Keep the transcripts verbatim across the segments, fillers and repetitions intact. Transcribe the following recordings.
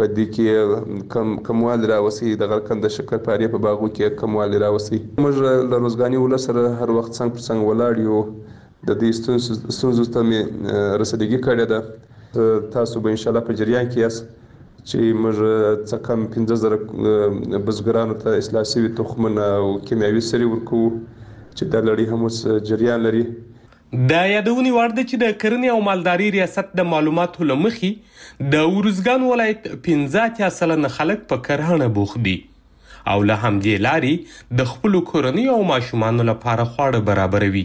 په دې کې کم کموالي راوستي، د غرقند د شکر پارې په باغو کې کموالي راوستي. موږ له روزګاني ولس سره هر وخت څنګ پر څنګ ولاړ یو. د دې ستونزو ته مې رسیدګي کړې ده. تاسو به انشاءالله په جریان کې یاست چې موږ څه کم پنځه زره بزګرانو ته اصلاح شوي تخمونه او کیمیاوي سرې ورکوو چې دا لړۍ هم اوس جریان لري. د یادونې وړ ده چې د کرنې او مالدارۍ ریاست د معلوماتو له مخې د ارزګان ولایت پنځه اتیا سلنه خلک په کرهڼه بوخت دي او له همدې لارې د خپلو کورنیو او ماشومانو لپاره خواړه برابروي.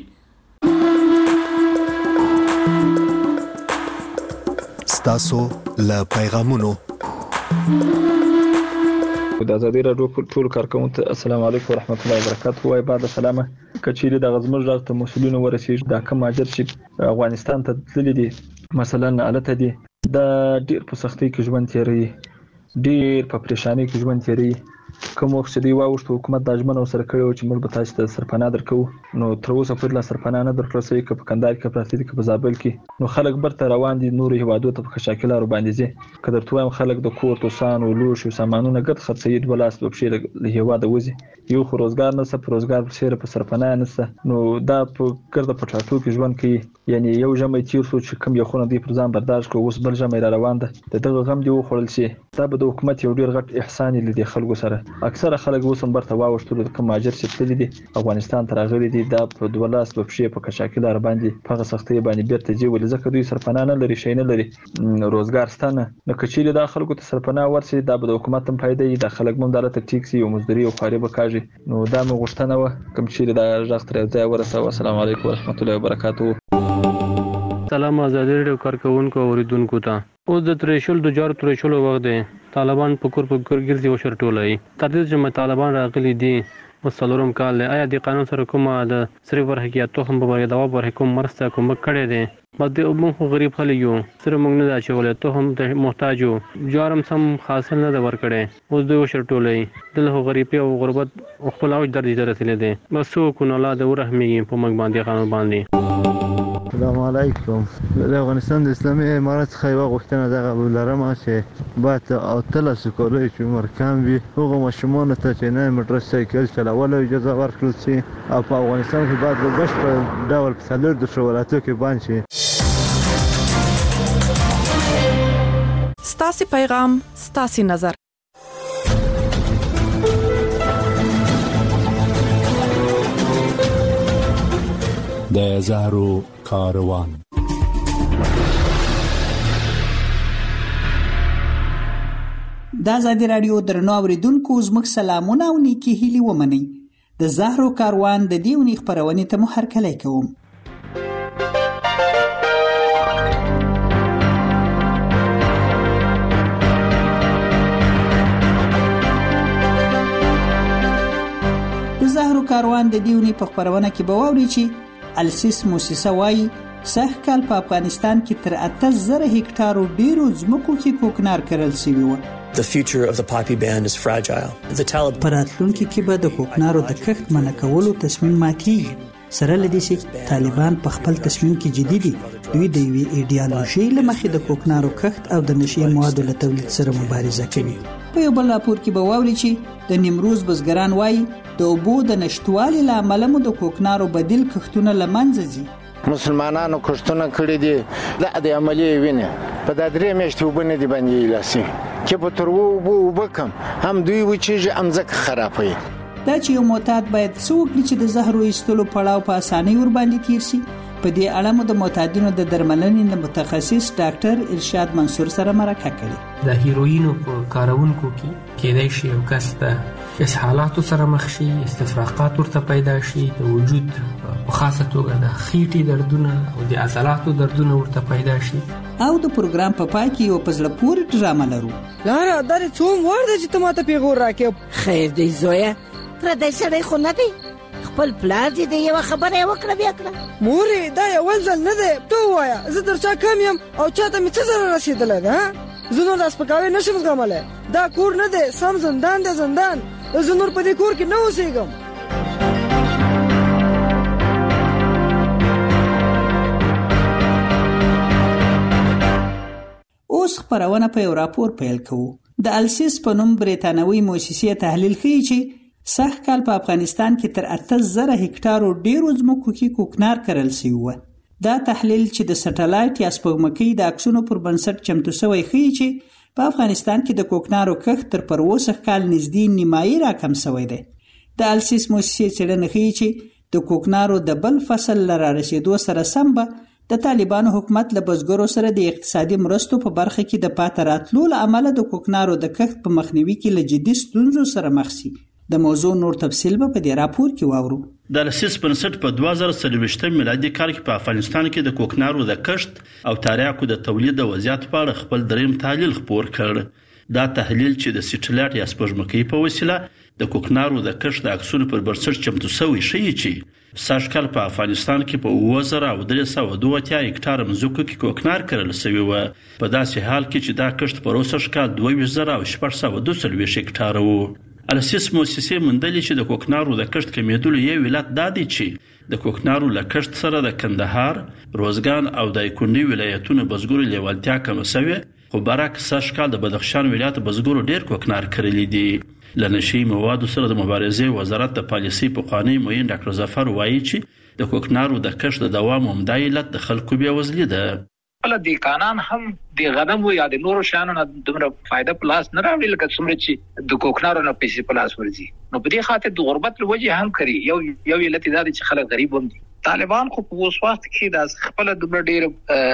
ستاسو له پیغامونو د ازادي راډیو ټول کارکونکو ته السلام علیکم ورحمت الله وبرکاته. وای بعد سلامه کچېری د غزمر راغ ته مسولینو ورسېږي دا کوم اجر چې افغانستان ته تللی دي مثلا الته دي د ډیر په سختۍ کې ژوند تیری، ډیر په پریشانی کې ژوند تیری. کوم وخت چې دی واوښت حکومت د اجمن سره کړو چې موږ به تاسو ته سرپناه درکو، نو تر اوسه پورې لا سرپناه نه درکړل شوی که په کندهار کې پراته دي که په زابل کې. نو خلک برته روان دي نور هیوادو ته په شاکلارو باندې ځي. که درته وایم خلک د کور توسان او لوښ او سامانونه ګډ خرڅوي، دوه لاس په پښې له هیواده وځي. یو خو روزګار نشته، په روزګار پسې په سرپناه نشته. نو دا په ګرده په ټاټو کې ژوند کوي. یعنی یو ژمی تیر شو چې کوم یو خونه دی پر ځان برداشت کړو، اوس بل ژمی را روان ده. د دغه غم دی وخوړل شي. دا به د حکومت یو ډیر غټ احسان لیدي خلکو سره. اکثره خلک اوس هم برته واوښتلو د کوم مهاجر چې تللي دي افغانستان ته راغلي دي، دا په دوه لاس په پښې په کشاکلار باندې په هغه سختۍ باندې بیرته ځي. ولې ځکه دوی سرپناه نه لري، شی نه لري، روزګار شته نه. نو که چیرې دا خلکو ته سرپناه ورسي دا به د حکومت هم فایده وي، دا خلک هم دلته ټیک سي او مزدوري او خواري به کاږي. نو دا مې غوښتنه وه کوم چیرې دا غږ تر یو ځایه ورسوه. السلام علیکم ورحمت الله وبرکاته. سلام ازادي راډیو کارکونکو او اوریدونکو ته. اوس د تریشل د جارو تریشلو وخت دی. طالبان په کور په کور ګرځي او شرټولای. تر دې چې طالبان راغلي دي وسلورم کال آیا د قانون سره کومه د سری ورحقیقت توخم په باره دا ور حکومت مرسته کوم کړي دي. بده موږ غریب خلک یو سره موږ نه اچولې ته هم ته محتاج یو. جارم سم حاصل نه ور کړي. اوس د شرټولای دله غریبي او غربت خپل او درد دې رسیدل دي. بس سو کو نه لا د ورحمي په مګ باندې قانون باندې. السلام علیکم. د افغانستان د اسلامي امارت څخه یو غوښتنه دغه لرم چې باید اتل سکولای چې عمر کم وي هغه ماشومان ته چې نه موټر سایکل چلول اجازه ورکړل شي او په افغانستان کې باید په بشپړ ډول په څلور د شولاتو کې باندې شي. ستاسو پیغام ستاسو نظر. د زهرو کاروان. د ازادي راډیو درنو اوریدونکو زموږ سلامونه او نیکی هیلې ومنئ. د زهرو کاروان د دې اونۍ خپرونې ته مو هرکلی کوم. د زهرو کاروان د دې اونۍ په خپرونه کې به واورئ چې السیس موسسه وايي سږ کال په افغانستان کې تر اته زره هکټارو ډیرو ځمکو کې کوکنار کرل شوي وو. The future of the poppy ban is fragile. The Taliban په راتلونکي کې به د کوکنارو د کښت منع کولو تصمیم ماتېږي. سره له دې چې طالبان په خپل تصمیم کې جدي دي. دوی د یوې ایډیالوژۍ له مخې د کوکنارو کښت او د نشي موادو له تولید سره مبارزه کوي. په یو بل راپور کې به واورئ چې د نیمروز بزګران وایي د اوبو د نشتوالي له امله مو د کوکنارو بدیل کښتونه له منځه ځي. مسلمانانو کښتونه کړي دي دا د عملي وینې په دا درې میاشتې اوبه نه دي باندې لاسي چې په تر اوبو اوبه کم هم دوی وچېږي هم ځکه خرابوي. دا چې یو معتاد باید څه وکړي چې د زهرو ایستلو پړاو په اسانۍ ورباندې تیر شي. په دې اړه مو د معتادینو د درملنې د متخصص ډاکټر ارشاد منصور سره مرکه کړې. د هیروینو په کارونکو کې کېدای شي یو کس د اسهالاتو سره مخ شي، استفراقات ورته پیدا شي، د وجود په خاصه توګه د خېټې دردونه او د عضلاتو دردونه ورته پیدا شي. او د پروګرام په پای کې یو په زړه پورې ډرامه لرو. لاره دا څوم ور دي چې ته ماته پیغور راکې؟ خیر دی زویا، پردی سړی خو نه دی، خپل پلار دې د یوه خبره یې وکړه بیا کړه. مورې دا یول ځل نه دی، ته ووایه زه در چا کم یم او چاته مې څه ضرر رسېدلی ده؟ زه نور دا سپکاوی نه شم زغملی. دا کور نه دی، سم زندان دی زندان. زه نور په دې کور کې نه اوسېږم. اوس خپرونه په یو راپور پیل کوو. د السیس په نوم بریتانوي موسسې تحلیل ښیي چې سږ کال په افغانستان کې تر اته زره هکټارو ډیرو ځمکو کې کوکنار کرل شوی و. دا تحلیل چې د سټلایټ یا سپوږمکۍ د عکسونو پر بنسټ چمتو شوی ښیي چې په افغانستان کې د کوکنارو کښت تر پر اوسه کال نږدې نیمایي راکم شوی دی. د السیس موسسې څېړنه ښیي چې د کوکنارو د بل فصل له رارسېدو سره سم به د طالبانو حکومت له بزګرو سره د اقتصادي مرستو په برخه کې د پاتې راتلو له امله د کوکنارو د کښت په مخنیوي کې له جدي ستونزو سره مخ شي. د موضوع نور تفصیل به په دې راپور کې واورو. د السیس بنسټ په دوه زره څلوېښتم میلادي کال کې په افغانستان کې د کوکنارو د کښت او تریاکو د تولید د وضعیت په اړه خپل دریم تحلیل خپور کړ. دا تحلیل چې د سټلایټ یا سپوږمکۍ په وسیله د کوکنارو د کښت د عکسونو پر بنسټ چمتو شوی ښیي چې سږ کال په افغانستان کې په اووه زره او درې سوه دوه اتیا هکټاره مځکو کې کوکنار کرل شوی و، په داسې حال کې چې دا کښت پر اوسه کال دوه ویشت زره او شپږ سوه دوه څلوېښت هکټاره و. السیس موسسې موندلې چې د کوکنارو د کښت کمیدلو یو علت دا دی چې د کوکنارو له کښت سره د کندهار، روزګان او دایکنډي ولایتونو بزګرو لیوالتیا کمه شوې، خو برعکس سږ کال د بدخشان ولایت بزګرو ډیر کوکنار کرلی دي. له نشي موادو سره د مبارزې وزارت د پالیسي پخوانی معین ډاکټر ظفر وایي چې د کوکنارو د کښت د دوام عمده علت د خلکو بېوزلي ده. کله د قانون هم د غنمو یا د نورو شیانو نه دومره فائدہ پلاس نه راوړي لکه څومره چې د کوکنارو نه پیسې پلاس ورځي. نو په دې خاطر د غربت له وجې هم کوي. یو یو علت دا چې خلک غریب هم دي. طالبان خو په اوس وخت کې د خپل دومره ډیر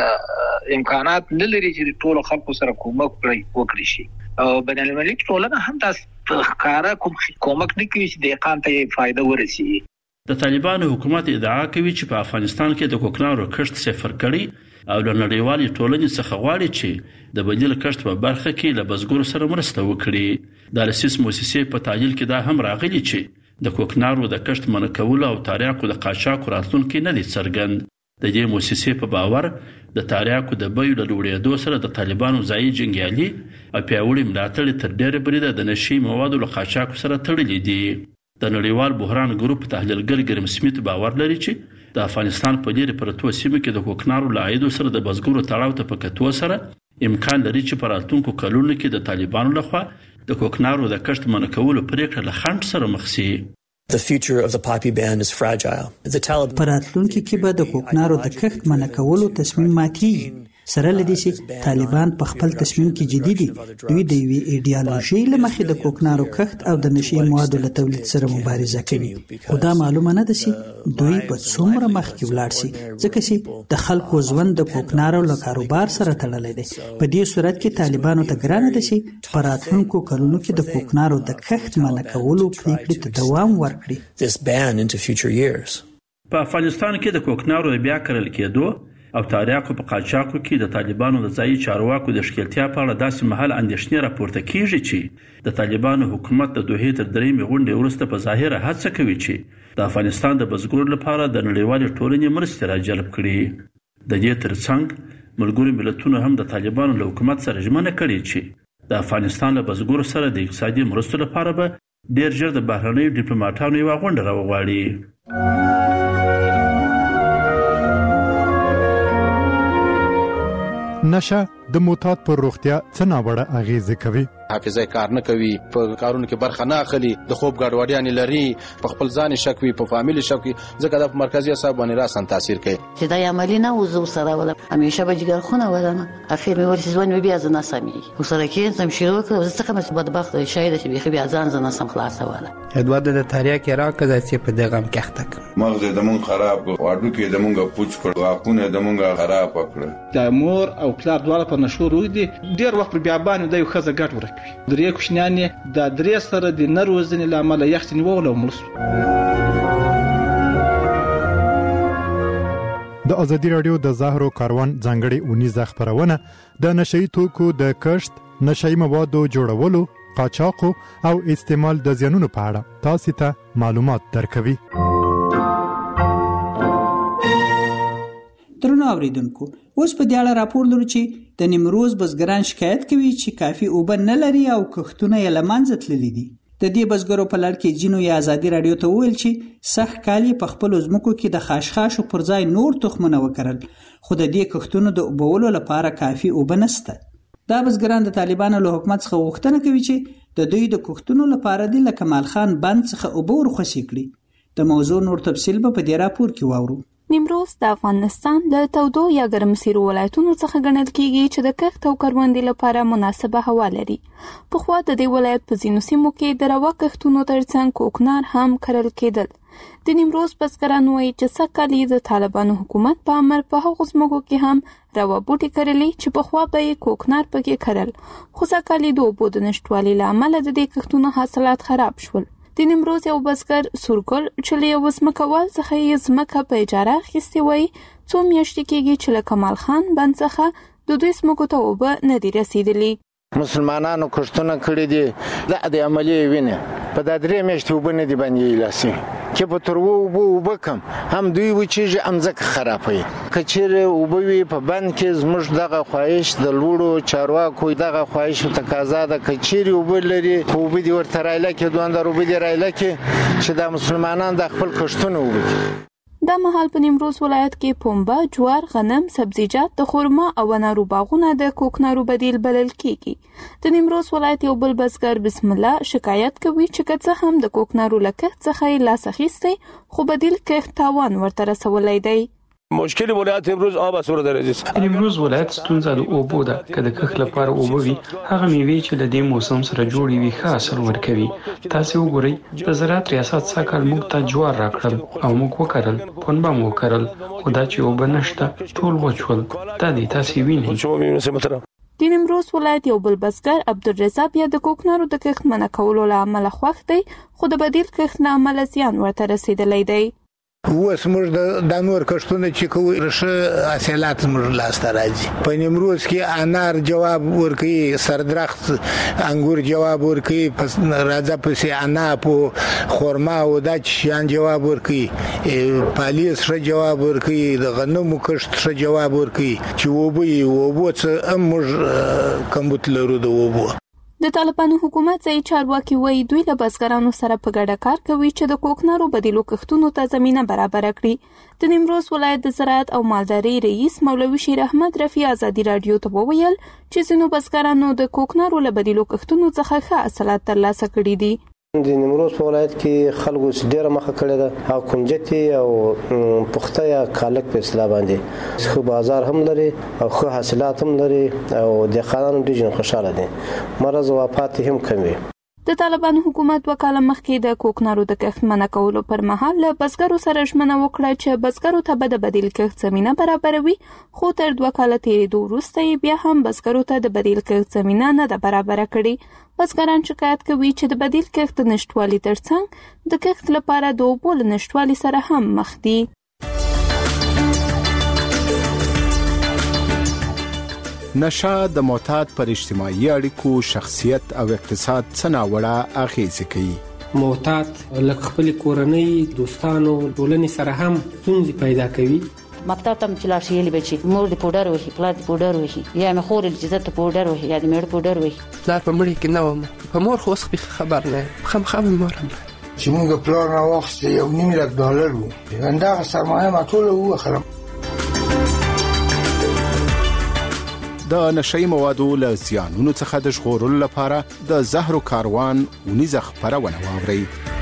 امکانات نه لري چې ټول خلکو سره کومک وکړي شي. او بین المللي ټولنه هم تاسو ښکارا کوم کومک نه کوي چې د اقامت ته فائدہ ورسي. د طالبانو حکومت ادعا کوي چې په افغانستان کې د کوکنارو کښت صفر کړي او له نړیوالې ټولنې څخه غواړي چې د بدیل کښت په برخه کې له بزګرو سره مرسته وکړي. د السیس موسسې په تحلیل کې دا هم راغلي چې د کوکنارو د کښت منع کولو او تریاکو د قاچاقو راتلونکی نه دی څرګند. د دې موسسې په باور د تریاکو د بیو له لوړېدو سره د طالبانو ځایي جنګیالي او پیاوړي ملاتړ تر ډېره بریده د نشي موادو له قاچاقو سره تړلي دي. د نړیوال بحران ګروپ تحلیلګر ګرم سمیت باور لري چې د افغانستان په لرې پرتو سیمو کې د کوکنارو له عایدو سره د بزګرو تړاو ته په کتو سره امکان لري چې په راتلونکو کلونو کې د طالبانو لخوا د کوکنارو د کښت منع کولو پریکړه له خنډ سره مخ شي. The future of the poppy ban is fragile. The Taliban په راتلونکي کې به د کوکنارو د کښت منع کولو تصمیم ماتېږي. سره لدې چې طالبان په خپل تصمیم کې جدي دي. دوی د یوې ایډیالوژۍ له مخې د کوکنارو کښت او د نشي موادو له تولید سره مبارزه کوي. خو دا معلومه نه ده چې دوی به څومره مخکې ولاړ شي، ځکه چې د خلکو ژوند د کوکنارو له کاروبار سره تړلی دی. په دې صورت کې طالبانو ته ګرانه ده چې په راتلونکو کلونو کې د کوکنارو د کښت منع کولو پریکړې ته دوام ورکړي. This ban into future years. په افغانستان کې د کوکنارو د بیا کرل کېدو او تریاکو په قاچاقو کې د طالبانو د ځایي چارواکو د ښکیلتیا په اړه داسې مهال اندېښنې راپورته کیږي چې د طالبانو حکومت د دوحې تر درېیمې غونډې وروسته په ظاهره هڅه کوي چې د افغانستان د بزګرو لپاره د نړیوالې ټولنې مرستې راجلب کړي. د دې ترڅنګ ملګرو ملتونو هم د طالبانو له حکومت سره ژمنه کړې چې د افغانستان له بزګرو سره د اقتصادي مرستو لپاره به ډېر ژر د بهرنیو ډیپلوماټانو یوه غونډه راوغواړي. نشه د معتاد پر روغتیا څه ناوړه اغیزه کوي. حافظه کار نه کوي، په کارونو کې برخه نه اخلي، د خوب ګډوډیاں لري، په خپل ځان شک وي، په فامیلی شک وي، ځکه د مرکزی اعصاب باندې راسن تاثیر کوي. چې دا عملی نه وزو سره ولا همیشه به جګر خونه ودانه اخر مې ورسې ځوان بیا ځنه سمي وسره کې سم شروع کړ زه څنګه مې بدبخت شاید چې بيخي بیا ځان ځنه سم خلاص ولا ادوار د تاریا کې راکزه چې په دغه ام کېختک مغز د مون خراب واړو کې د مونږه پوچ کړ واقونه د مونږه خراب کړ. د مور او پلار دواړه په نشو روي دي ډیر وخت پر بیا باندې د یو خزه ګټ ورکوي. درې کوشنیان د درې سره د نروزنې لامل یخت نیول او مړ. د ازادي رادیو د زهرو کاروان ځانګړي اونیزه خبرونه د نشئی توکو د کښت، نشئی موادو جوړولو، قاچاقو او استعمال د زیانونو په اړه تاسو ته معلومات درکوي. درنو اوریدونکو، اوس په دې اړه راپور لرو چې د نیمروز بزګران شکایت کوي چې کافي اوبه نه لري او کښتونه یې له منځه تللي دي. د دې بزګرو په لړ کې ځینو یې ازادي رادیو ته وویل چې سږ کال یې په خپلو ځمکو کې د خاشخاشو پر ځای نور تخمونه وکرل، خو د دې کښتونو د اوبولو لپاره کافي اوبه نشته. دا بزګران د طالبانو له حکومت څخه غوښتنه کوي چې د دوی د کوښتنو لپاره د کمال خان بند څخه اوبه ورخصي کړي. د موضوع نور تفصیل به په دې راپور کې واورو. نیمروز د افغانستان له تودو یا ګرمسیرو ولایتونو څخه ګڼل کیږي چې د کښت او کروندې لپاره مناسبه هوا لري. پخوا د دې ولایت په ځینو سیمو کې د روا کښتونو ترڅنګ کوکنار هم کرل کېدل. د نیمروز بزګران وایي چې سږکال یې د طالبانو حکومت په امر په هغو ځمکو کې هم روا بوټي کرلي چې پخوا به یې کوکنار پکې کرل، خو سږکال یې د اوبو د نشتوالي له امله د دې کښتونو حاصلات خراب شول. د نیمروز یو بزګر سورګل چې له یو ځمکوال څخه یې ځمکه په اجاره اخیستې وایي څو میاشتې کېږي چې له کمال خان بند څخه د دوی ځمکو ته اوبه نه دي رسېدلي. مسلمانانو کښتونه کړي دي، دا د عملي وینې په دا درې میاشتې اوبه نه دي باندې لاسي چې په تر اوبه اوبه کم هم دوی وچېږي هم ځکه خرابوي. که چیرې اوبه وي په بند کې زموږ دغه خواهش د لوړو چارواکو دغه خواهش تقاضا ده که چیرې اوبه لري اوبه دې ورته رایله کړي، دوامداره اوبه دې رایله کړي چې دا مسلمانان د خپل کښتونه اوبه کړي. دا مهال په نیمروز ولایت کې پنبه، جوار، غنم، سبزیجات، د خرما او انارو باغونه د کوکنارو بدیل بلل کیږي. د نیمروز ولایت یو بل بزګر بسم الله شکایت کوي چې که څه هم د کوکنارو له کښت څخه یې لاس اخیستی خو بدیل کښت تاوان ورته رسولی دی. مشکل ولایت امروز آب اسوره در عزیز امروز ولایت ستونزه د اوبو ده. که د کښت لپاره اوبه وي هغه میوې چې له دې موسم سره جوړې وي ښه حاصل ورکوي. تاسې وګورئ د زراعت ریاست سږکال موږ ته جوار راکړل او موږ وکرل، پنبه مو وکرل، خو دا چې اوبه نشته ټول وچ ول. دا دی تاسې وینئ. د نیمروز ولایت یو بل بزګر عبدالرضا بیا د کوکنارو د کښت منع کولو له امله خوښ دی خو د بدیل کښت له امله زیان ورته رسېدلی دی. اوس موږ د نور کښتونه چې کوو ښه حاصلات زموږ لاسته راځي. په نیمروز کې انار جواب ورکوي، سردرخت انګور جواب ورکوي، راځه پسې عناب او خرما او دا شیان جواب ورکوي، پالیس ښه جواب ورکوي، د غنمو کښت ښه جواب ورکوي چې اوبه یې اوبو څه هم موږ کمبود لرو د اوبو. د طالبانو حکومت ځایي چارواکي وایي دوی له بزګرانو سره په ګډه کار کوي چې د کوکنارو بدیلو کښتونو ته زمینه برابره کړي. د نیمروز ولایت د زراعت او مالدارۍ رئیس مولوي شیر احمد رفیع ازادي راډیو ته وویل چې ځینو بزګرانو د کوکنارو له بدیلو کښتونو څخه ښه حاصلات ترلاسه کړي دي. د نیمروز په ولایت کې خلکو ډیره مخه کړې ده او کنجتي او پخته یا کالک په اصطلاح باندې ښه بازار هم لري او ښه حاصلات هم لري او د خانانو ډیر خوشاله دي، مرض او وفات هم کم وي. د طالبانو حکومت وکاله مخکې د کوکنارو د کښت منع کولو پر مهال له بزګرو سره ژمنه وکړه چې بزګرو ته به د بدیل کښت زمینه برابروي، خو تر دوه کاله تېرېدو وروسته یې بیا هم بزګرو ته د بدیل کښت زمینه نه ده برابره کړې. بزګران شکایت کوي چې د بدیل کښت نشتوالي ترڅنګ د کښت لپاره د اوبو له نشتوالي سره هم مخ دي. نشه د معتاد پر اجتماعي اړیکو، شخصیت او اقتصاد څه ناوړه اغیزې کوي. معتاد لکه خپل کورنۍ، دوستانو، ټولنې سره هم ستونزې پیدا کوي. مکتب ته چې لاړ شي یلی بچي مور دې پوډر وهي، پلار دې پوډر وهي، یا مې خور دې چې ته پوډر وهي یا دې مېړه پوډر وهي. پلار په مړي کې نه وم، په مور خو اوس خبر نه یم، خامخا مې مور هم چې موږ پلار نه واخیستې یو نیم لک ډالر وو، همدغه سرمایه ما ټوله ووخلم. د نشئی موادو له زیانونو څخه د ژغورلو لپاره د زهرو کاروان ونیزه خپرونه واورئ.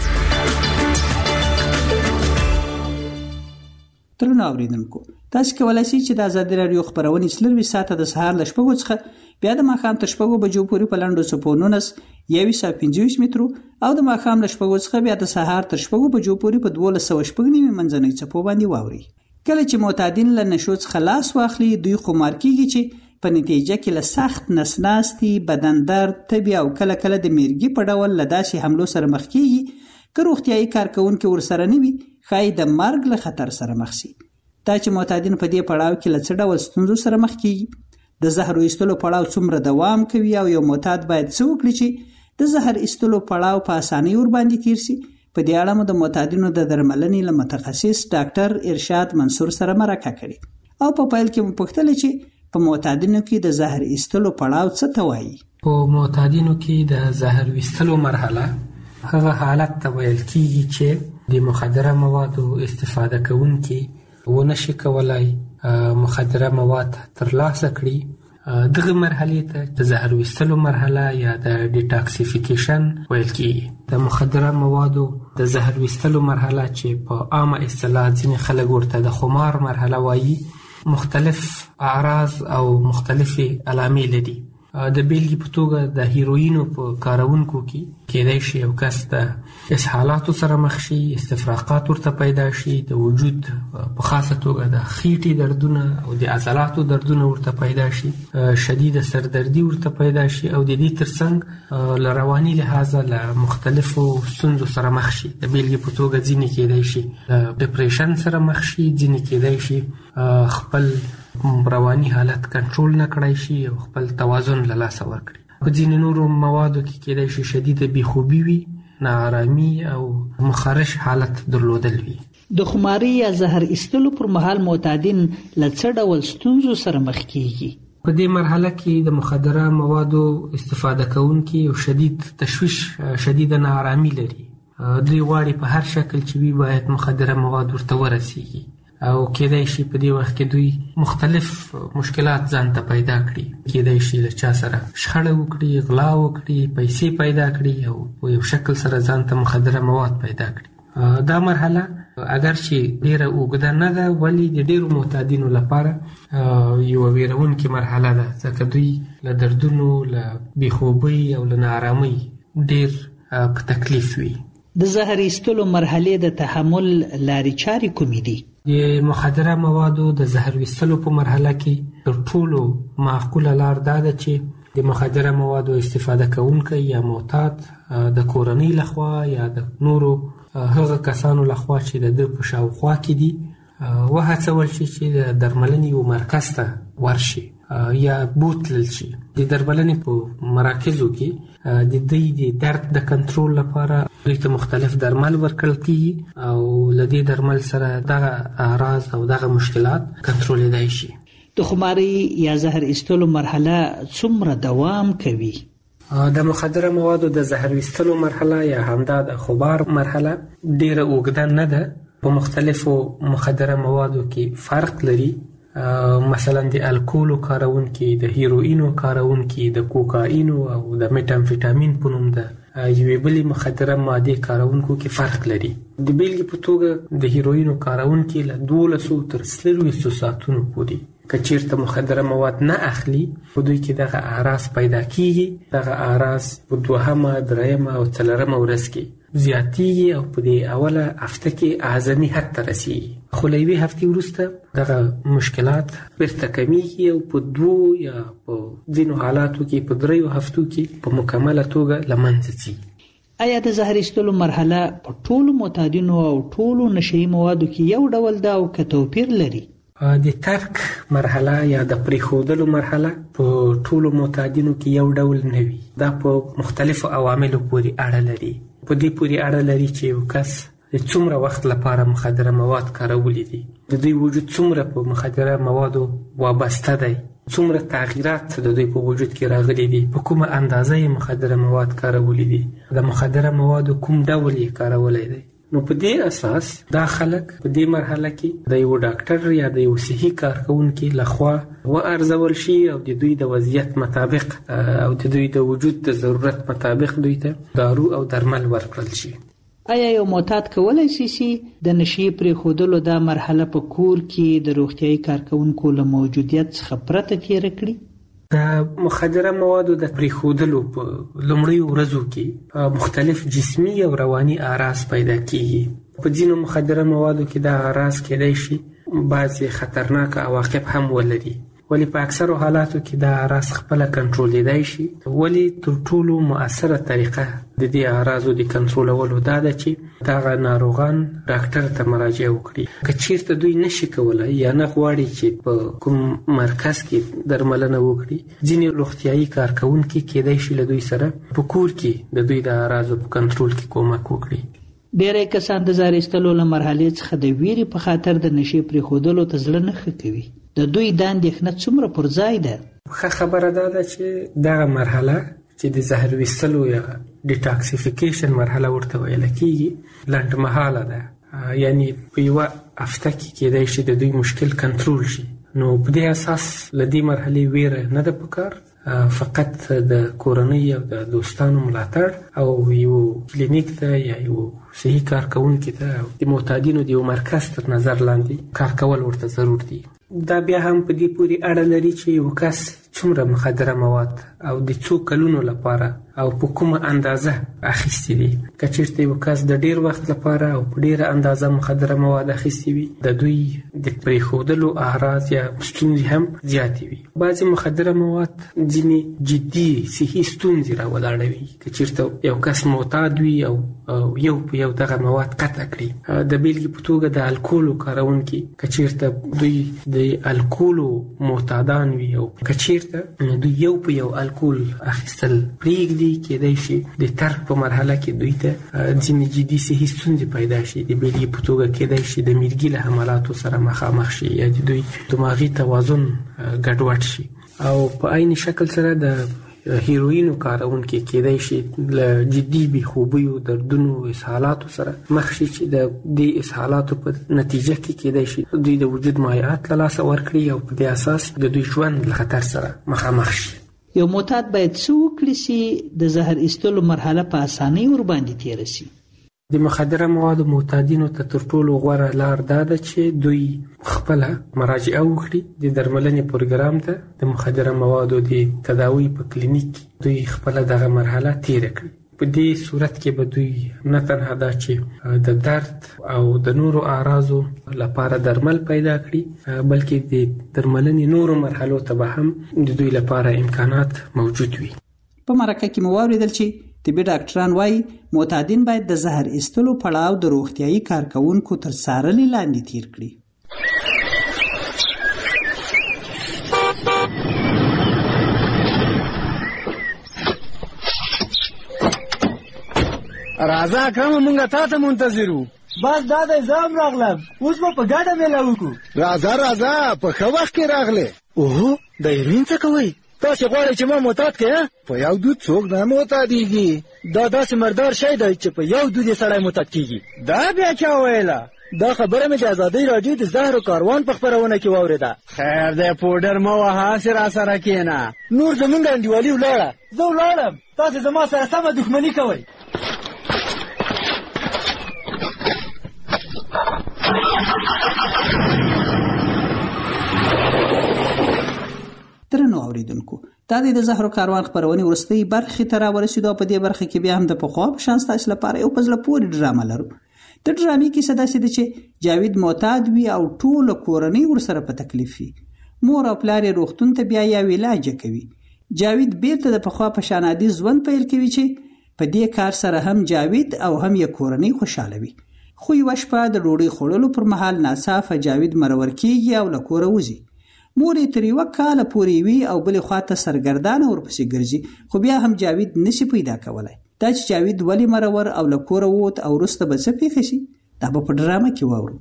ترونه اوریدونکو، تاسو کولای شئ چې د ازادي راډیو خبرونه څلور ساعته د سهار ل شپږو څخه بیا د ماښام تر شپږو بجو پورې په لاندو سپونونس یویس او پنځه مترو او د ماښام ل شپږو څخه بیا د سهار تر شپږو بجو پورې په دوه سوه شپږ نیمه منځنۍ څپو باندې واوري. کله چې معتادین له نشو څخه لاس واخلي دوی خمار کیږي چې په نتیجه کې له سخت نسناستي، بدن درد، تبي او کله کله د میرګي په ډول له داسې حملو سره مخ کیږي که روغتیايي کارکونکي ورسره نه وي ښایي د مرګ له خطر سره مخ شي. دا چې معتادین په دې پړاو کې له څه ډول ستونزو سره مخ کیږي، د زهر ایستلو پړاو څومره دوام کوي او یو معتاد باید څه وکړي چې د زهر ایستلو پړاو په اسانۍ ور باندې تیر شي، په دې اړه مو د معتادینو د درملنې له متخصص ډاکټر ارشاد منصور سره مرکه کړې او په پیل کې مو پوښتل چې په معتادینو کې د زهر ایستلو پړاو څه ته وایي. په معتادینو کې د زهر ایستلو مرحله هغه حالت ته ویل کیږي چې د مخدره موادو استفاده کوونکي ونه شي کولای مخدره مواد ترلاسه کړي دغه مرحله ته د زهر ویستلو مرحله یا د ډیټاکسیفیکیشن ویل کیږي. د مخدره موادو د زهر ویستلو مرحله چې په عامه اصطلاح ځینې خلک ورته د خمار مرحله وایي مختلف اعراض او مختلفې علامې لري. د بیلګې په توګه د هیروینو په کارونکو کې کېدای شي یو کس د اسهالاتو سره مخ شي، استفراقات ورته پیدا شي، د وجود په خاصه توګه د خېټې دردونه او د عضلاتو دردونه ورته پیدا شي، شدید سردردي ورته پیدا شي او د دې ترڅنګ له رواني لحاظه له مختلفو ستونزو سره مخ شي. د بیلګې په توګه ځینې کېدای شي له ډپریشن سره مخ شي، ځینې کېدای شي خپل رواني حالت کنټرول نه کړای شي او خپل توازن له لاسه ورکړي. په ځینې نورو موادو کې کېدای شي شدیده بېخوبي وي، ناارامي او مخرش حالت درلودل وي. د خماري یا زهر ایستلو پر مهال معتادین له څه ډول ستونزو سره مخ کیږي؟ په دې مرحله کې د مخدره موادو استفاده کوونکي او شدید تشویش، شدیده ناارامي لري. دوی غواړي په هر شکل چې وي باید مخدره مواد ورته ورسیږي او کېدای شي په دې وخت کې دوی مختلف مشکلات ځان ته پیدا کړي. کېدای شي له چا سره شخړه وکړي، غلا وکړي، پیسې پیدا کړي او په یو شکل سره ځان ته مخدره مواد پیدا کړي. دا مرحله اگر چې ډیره اوږده نه ده ولی د ډیرو معتادینو لپاره یو ویرونکې مرحله ده، ځکه دوی له دردونو، له بېخوبۍ او له ناارامۍ ډیر په تکلیف وي. د زهر ایستلو مرحلې د تحمل لارې چارې کومې دي؟ د مخدره موادو د زهر ویستلو په مرحله کې تر ټولو معقوله لار دا ده چې د مخدره موادو استفاده کوونکی یا معتاد د کورنۍ لخوا یا د نورو هغه کسانو لخوا چې د ده په شاوخوا کې دي وهڅول شي چې د درملنې یو مرکز ته ورشي یا بوتلل شي. د درملنې په مراکزو کې د دوی د درد د کنټرول لپاره دوی ته مختلف درمل ورکړل کیږي او له دې درمل سره دغه اعراض او دغه مشکلات کنټرولېدای شي. د خماري یا زهر ایستلو مرحله څومره دوام کوي؟ د مخدره موادو د زهر ایستلو مرحله یا همدا د خمار مرحله ډیره اوږده نه ده. په مختلفو مخدره موادو کې فرق لري. مثلا د الکولو کارونکي، د هیروینو کارونکي، د کوکاینو او د میټامفیټامین په نوم د یوې بلې مخدره مادې کارونکو کې فرق لري. د بیلګې په توګه د هیروینو کارونکي له دولسو تر څلرویشتو ساعتونو پورې که چیرته مخدره مواد نه اخلي په دوی کې دغه اعراض پیدا کیږي. دغه اعراض په دوهمه، درېیمه او څلورمه ورځ کې زیاتیږي او په دې اوله هفته کې اعظمي حد ته رسیږي. خو له یوې هفتې وروسته دغه مشکلات بیرته کمیږي او په دوو یا په ځینو حالاتو کې په دریو هفتو کې په مکمله توګه له منځه ځي. آیا د زهر ایستلو مرحله په ټولو معتادینو او ټولو نشهیي موادو کې یو ډول ده او که توپیر لري؟ د ترک مرحله یا د پریښودلو مرحله په ټولو معتادینو کې یو ډول نه وي. دا په مختلفو عواملو پورې اړه لري. په دې پورې اړه لري چې یو کس د څومره وخت لپاره مخدره مواد کارولی دي، د دوی وجود څومره په مخدره موادو وابسته دی، څومره تغییرات د دوی په وجود کې راغلي دي، په کومه اندازه یې مخدره مواد کارولی دي، د مخدره موادو کوم ډول یې کارولی دی. نو په دې اساس دا خلک په دې مرحله کې د یو ډاکټر یا د یو صحي کارکونکي لخوا وارزول شي او د دوی د وضعیت مطابق او د دوی د وجود د ضرورت مطابق دوی ته دارو او درمل ورکړل شي. آیا یو معتاد کولی شي چې د نشي پرېښودلو دا مرحله په کور کې د روغتیايي کارکونکو له موجودیت څخه پرته تېره کړي؟ د مخدره موادو د پرېښودلو په لومړیو ورځو کې مختلف جسمي او رواني اعراض پیدا کیږي. په ځینو مخدره موادو کې دا اعراض کېدای شي بعضې خطرناک عواقب هم ولري، ولی په اکثرو حالاتو کې دا اعراض خپله کنټرولېدای شي. ولی تر ټولو مؤثره طریقه د دې اعراضو د کنټرولولو دا ده چې دغه ناروغان ډاکټر ته مراجعه وکړي. که چیرته دوی نشي کولی یا نه غواړي چې په کوم مرکز کې درملنه وکړي، ځینې روغتیايي کارکوونکي کېدای شي له دوی سره په کور کې د دوی د اعراضو په کنټرول کې کومک وکړي. ډېری کسان د زهر ایستلو له مرحلې څخه د ویرې په خاطر د نشي پرېښودلو ته زړه نه ښه کوي. د دوی دا اندېښنه څومره پر ځای ده؟ ښه خبره دا ده چې دغه مرحله چې د زهر ویستلو یا ډیټاکسیفیکیشن مرحله ورته ویل کېږي لنډمهاله ده. یعنی په یوه هفته کې کېدای شي د دوی مشکل کنټرول شي نو په دې اساس لدی مرحله ویره نه ده پکار، فقط د کورنۍ او د دوستانو ملاتړ او یو کلینیک ته یا یو صحي کارکونکي ته د معتادینو د یو مرکز تر نظر لاندې کار کول ورته ضرور دي. دا بیا هم په دې پورې اړه لري چې یو کس څومره مخدره مواد او د څو کلونو لپاره او په کومه اندازه اخیستي دي. که چېرته یو کس د ډېر وخت لپاره او په ډېره اندازه مخدره مواد اخیستي وي، د دوی د پرېښودلو اعراض یا ستونزې هم زیاتې وي. بعضې مخدره مواد ځینې جدي صحي ستونزې راولاړوي. که چېرته یو کس معتاد وي او یو په یو دغه مواد قطع کړي، د بیلګې په توګه د الکولو کارونکي که چېرته دوی د الکولو معتادان وي او که چېرته دوی یو په یو الکول اخیستل پرېږدي، کېدای شي د ترک په مرحله کې دوی ته ځینې جدي صحي ستونزې پیدا شي. د بیلګې په توګه کېدای شي د میرګي له حملاتو سره مخامخ شي یا د دوی دماغي توازن ګډوډ شي. او په عین شکل سره د هیروینو کارونکي کېدای شي له جدي بېخوبیو، دردونو، اسهالاتو سره مخ شي چې د دې اسهالاتو په نتیجه کې کېدای شي دوی د وجود مایعات له لاسه ورکړي او په دې اساس د دوی ژوند له خطر سره مخامخ شي. یو معتاد باید څه وکړي چې د زهر ایستلو مرحله په اسانۍ ورباندې تېره شي؟ د مخدره موادو معتادینو ته تر ټولو غوره لار دا ده چې دوی خپله مراجعه وکړي د درملنې پروګرام ته. د مخدره موادو د تداوی په کلینیک دوی خپله دغه مرحله تېره کړي. په دې صورت کې به دوی نه تنها دا چې د درد او د نورو اعراضو لپاره درمل پیدا کړي، بلکې د درملنې نورو مرحلو ته به هم د دوی لپاره امکانات موجود وي. په مرکه کې مو واورېدل چې طبي ډاکټران وایي معتادین باید د زهر ایستلو پړاو د روغتیایي کارکونکو تر څارنې لاندې تیر کړي. راځه اکرم، مونږ تا ته منتظر وو. بس دا دی زه هم راغلم، اوس به په ګډه میله وکړو. راځه راځه، په ښه وخت کې راغلې. اوهو، د هیروین څه کوئ؟ تاسې غواړئ چې ما معتاد کړې؟ په یو دود څوک نه معتادېږي. دا داسې مردار شی دی چې په یو دود یې سړی معتاد کېږي. دا بیا چا ویله؟ دا خبره مې د ازادۍ راډیو د زهرو کاروان په خپرونه کې واورېده. خیر دی، پوډر مه وهه، هسې راسره کښېنه. نور زمونږ انډیوالي ولاړه. زه ولاړم، تاسې زما سره سمه دښمني کوئ. درنو اوریدونکو، دا د زهرو کاروان خپرونې وروستۍ برخې ته راورسېدو. په دې برخه کې بیا هم د پخوا په شان ستاسو لپاره یو په زړه پورې ډرامه لرو. د ډرامې کیسه داسې ده چې جاوید معتاد وي او ټوله کورنۍ ورسره په تکلیف وي. مور او پلار یې روغتون ته بیا یو علاج کوي. جاوید بیرته د پخوا په شان عادي ژوند پیل کوي چې په دې کار سره هم جاوید او هم یې کورنۍ خوشاله وي. خو یوه شپه د ډوډۍ خوړلو پر مهال ناڅاپه جاوید مرور کېږي او له کوره وځي. مور یې تر یوه کاله پورې وي او بلې خواته سرګردانه ورپسې ګرځي، خو بیا هم جاوید نشي پیدا کولی. دا چې جاوید ولې مرور او له کوره ووت او وروسته به څه پېښه شي، دا به په ډرامه کې واورو.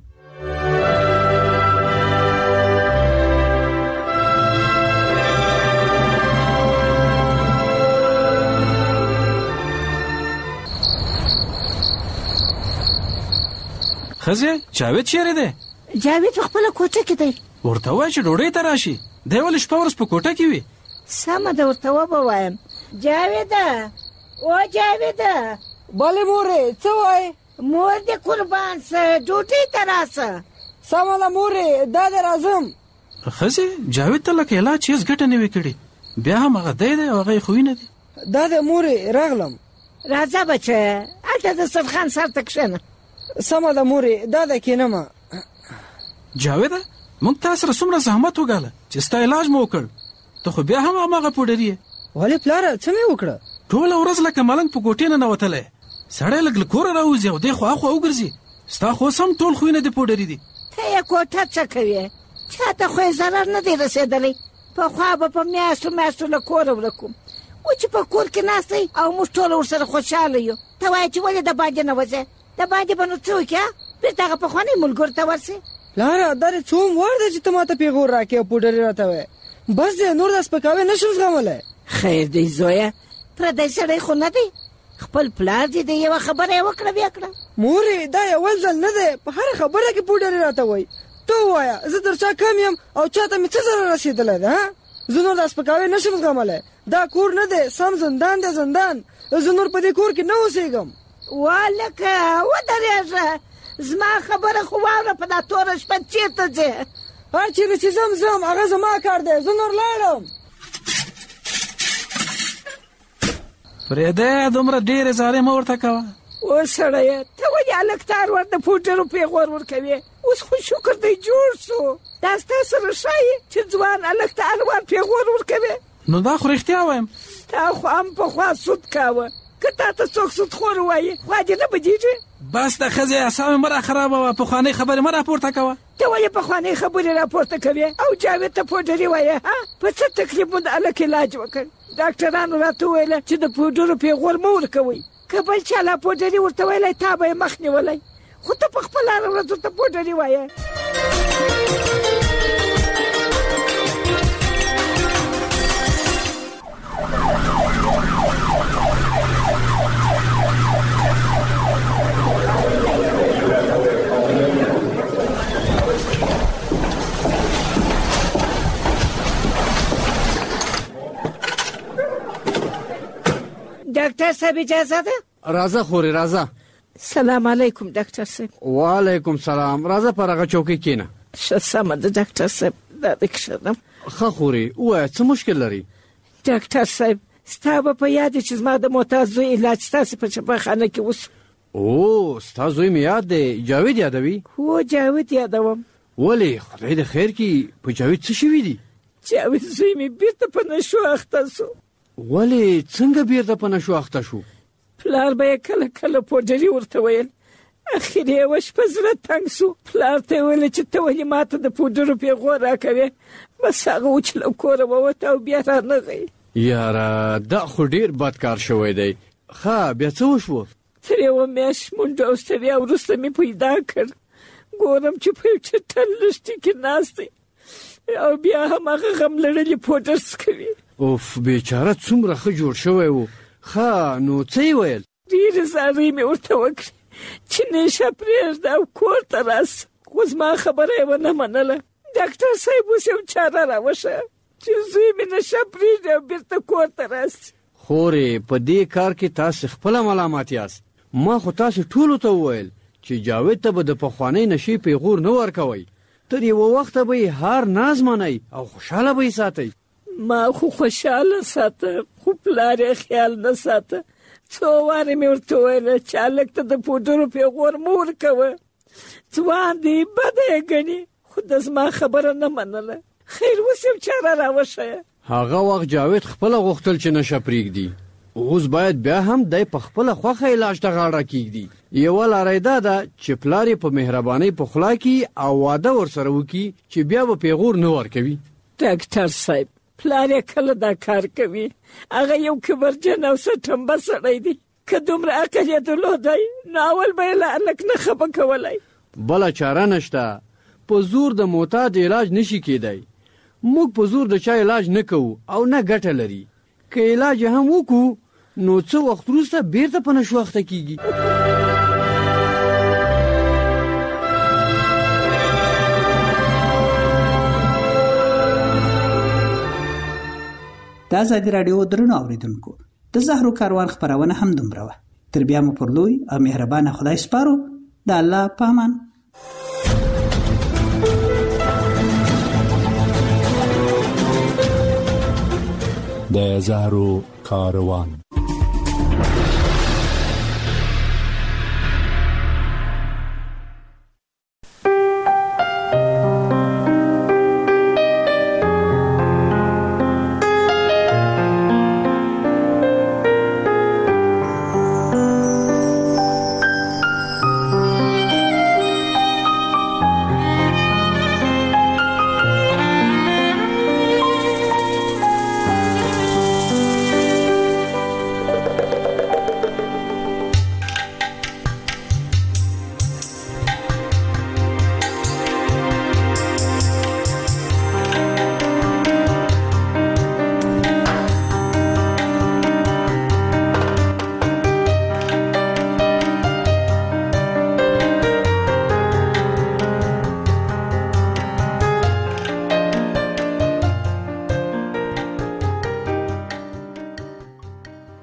ښځې، جاوید چیرې دی؟ جاوید په خپله کوټه کې دی. ورته وایه چې ډوډۍ ته راشي. دی ولې شپه ورځ په کوټه کې وي؟ سمه ده، ورته وبوایم. جاویده، او جاویده. بلې مورې، څه وایې؟ مور دې قربان سه، ډوډۍ ته راسه. سمه ده مورې، دا دې راځم. ښځې، جاوید ته لکه علاج هېڅ ګټه نه وي کړې، بیا هم هغه دی دی او هغه یې خوینه دي. دا دې مورې، راغلم. راځه بچه، هلته د سرخان سر ته کښېنه. سمه ده مورې، دا ده کښېنمه. جاویده، موږ تا سره څومره زحمت وګاله چې ستا علاج مو وکړ، ته خو بیا هم هماغه پوډري یې. ولې پلاره، څه مې وکړه؟ ټوله ورځ لکه ملنګ په کوټې ننوتلی، سړی لږ له کوره راوځي او دی خوا اخوا وګرځي. ستا خو اوس هم ټول خوینه دې پوډري دي. ته یې کوټه څه کوې؟ چا ته خو یې ضرر نه دی رسېدلی. پخوا به په میاشتو میاشتو له کوره ورک وم، و چې په کور کې ناست دی او موږ ټوله ورسره خوشحاله یو. ته وایې چې ولې د باندې نه وځې؟ د باندې به نو څه وکړې؟ بېرته هغه پخواني ملګرو ته ورسې. پلاره، دا دې څوم وار دی چې ته ما ته پیغور راکړې او پوډري راته وایې؟ بس دی، نور دا سپکاوی نه شم زغملی. خیر دی زویه، پردی سړی خو نه دی، خپل پلار دې د یوه خبره یې وکړه بیا کړه. مورې، دا یو ځل نه دی، په هره خبره کې پوډري راته وایي. ته ووایه زه در چا کم یم او چاته مې څه ضرر رسېدلی ده ها زه نور دا سپکاوی نشم زغملی دا کور نه دی سم زندان دی زندان زه نور په دې کور کې نه اوسېږم والکه ودرېږه زما خبره خو واوره په دا توره شپه چېرته ځې هر چېرې چې ځم ځم هغه زما کار دی زه نور لاړم فرېده دومره ډېرې زارۍ مه ورته کوه اوس سړیه ته ولې هلک ته هر وخت د پوډرو پیغور ورکوې اوس خو شکر دی جوړ سو دا ستا سره ښایي چې ځوان هلک ته هر وخت پیغور ورکوې نو دا خو رښتیا وایم تا خو هم پخوا سود کاوه که تا ته څوک سودخور ووایي خوا دې نه بدېږي بس د ښځې اعصاب مه راخرابوه پخوانۍ خبرې مه راپورته کوه ته ولې پخوانۍ خبرې راپورته کوې او جاوید ته پوډري وایې ها په څه تکلیف مو د هلک علاج وکړ ډاکټرانو راته وویله چې د پوډرو پیغور مه ورکوئ که بل چا لا پوډري ورته ویلی تا به یې مخ نیولی خو ته په خپله هره ورځ ورته پوډري وایې ډاکټر صاحب اجازه ده راځه خورې راځه سلام علیکم ډاکټر صاحب وعلیکم سلام راځه پر هغه چوکۍ کښېنه ښه سمه ده ډاکټر صاحب دا دې کښېنم ښه خورې ووایه څه مشکل لري ډاکټر صاحب ستا به په یاد چې زما د معتاد زوی علاج ستاسې په چپاخانه کې وسو او ستا زوی مې یاد دی جاوید یادوي هو جاوید یادوم ولې خدای د خیر کړي په جاوید څه شوي دي جاوید زوی مې بېرته په نشو اخته سو ولې څنګه بیرته په نشو اخته شو پلار به یې کله کله پوډري ورته ویل اخر یې یوه شپه زړه تنګ سو پلار ته یې ویل چې ته ولې ماته د پوډرو پیغور راکوې بس هغه و چې له کوره ووته او بیا رانغی یاره دا خو ډېر بد کار شوی دی ښه بیا څه وشوه تر یوه میاشت منډه او ستړیا وروسته مې پیدا کړ ګورم چې په یو چټل لښتي کې ناست دی او بیا هم هغه غم لړلي پوډر څکوي اوف بیچاره څومره ښه جوړ شوی و ښه نو څه یې ویل ډېرې زارۍ مې ورته وکړې چې نشه پرېږده او کور ته راسه خو زما خبره یې ونه منله ډاکټر صاحب اوس یو چاره راوښیه چې زوی مې نشه پرېږدي او بېرته کور ته راسي خورې په دې کار کې تاسې خپله ملامت یاست ما خو تاسې ټولو ته وویل چې جاوید ته به د پخوانۍ نشې پیغور نه ورکوئ تر یوه وخته به یې هار ناز منئ او خوشحاله به یې ساتئ ما خو خوشحاله ساته خو پلار یې خیال نه ساته څو وارې مې ورته وویله چې هلک ته د پوډرو پیغور مه ورکوه ځوان دی بده یې ګڼي خو د زما خبره نه منله خیر اوس یو چاره راوښیه هغه وخت جاوید خپله غوښتل چې نشه پرېږدي اوس باید بیا هم دی په خپله خوښه علاج ته غاړه کېږدي یوه لاره یې دا ده چې پلار یې په مهربانۍ په خوله کړي او واده ورسره وکړي چې بیا به پیغور نه ورکوي ډاکټر صاحب پلار یې کله دا کار کوي هغه یو کبرجن او سټمبه سړی دی که دومره عقل یې درلودی نو اول به یې له هلک نه خفه کولی بله چاره نشته په زور د معتاد علاج نشي کېدی موږ په زور د چا علاج نه کوو او نه ګټه لري که علاج هم وکړو نو څه وخت وروسته بیرته په نشو اخته کېږي د ازادي راډیو درنو اوریدونکو د زهرو کاروان خبرونه هم دومره وه تر بیا مو پر لوی او مهربانه خدای سپارو د الله پامان د زهرو کاروان